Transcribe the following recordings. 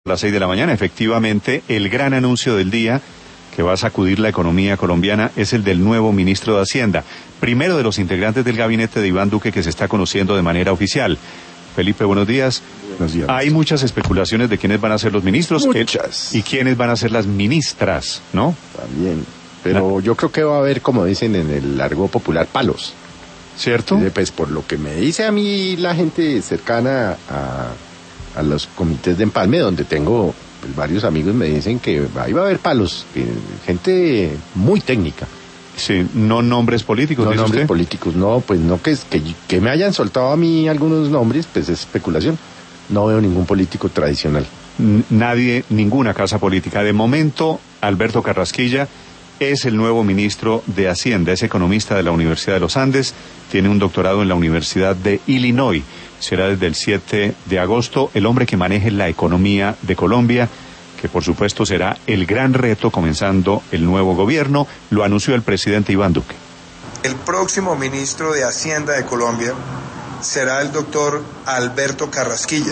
Las 6 de la mañana, efectivamente, el gran anuncio del día que va a sacudir la economía colombiana es el del nuevo ministro de Hacienda, primero de los integrantes del gabinete de Iván Duque que se está conociendo de manera oficial. Felipe, buenos días. Buenos días. Hay muchas especulaciones de quiénes van a ser los ministros y quiénes van a ser las ministras, ¿no? También, pero yo creo que va a haber, como dicen en el argot popular, palos. ¿Cierto? Pues por lo que me dice a mí la gente cercana a los comités de empalme, donde tengo pues, varios amigos, me dicen que ahí va a haber palos, gente muy técnica. Sí, no nombres políticos, no ¿dice nombres usted? políticos, no, pues no que me hayan soltado a mí algunos nombres, pues es especulación. No veo ningún político tradicional. Nadie, ninguna casa política. De momento, Alberto Carrasquilla es el nuevo ministro de Hacienda, es economista de la Universidad de los Andes, tiene un doctorado en la Universidad de Illinois. Será desde el 7 de agosto el hombre que maneje la economía de Colombia, que por supuesto será el gran reto comenzando el nuevo gobierno, lo anunció el presidente Iván Duque. El próximo ministro de Hacienda de Colombia será el doctor Alberto Carrasquilla,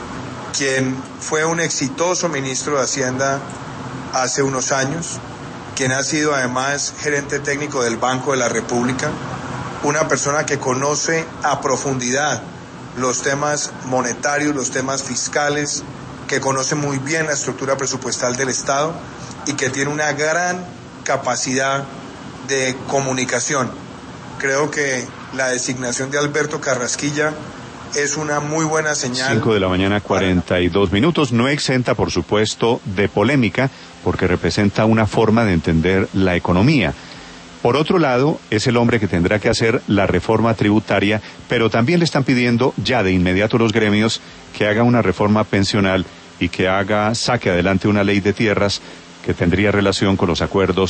quien fue un exitoso ministro de Hacienda hace unos años, quien ha sido además gerente técnico del Banco de la República, una persona que conoce a profundidad los temas monetarios, los temas fiscales, que conoce muy bien la estructura presupuestal del Estado y que tiene una gran capacidad de comunicación. Creo que la designación de Alberto Carrasquilla es una muy buena señal. 5 de la mañana, 42 minutos, no exenta, por supuesto, de polémica, porque representa una forma de entender la economía. Por otro lado, es el hombre que tendrá que hacer la reforma tributaria, pero también le están pidiendo ya de inmediato los gremios que haga una reforma pensional y que saque adelante una ley de tierras que tendría relación con los acuerdos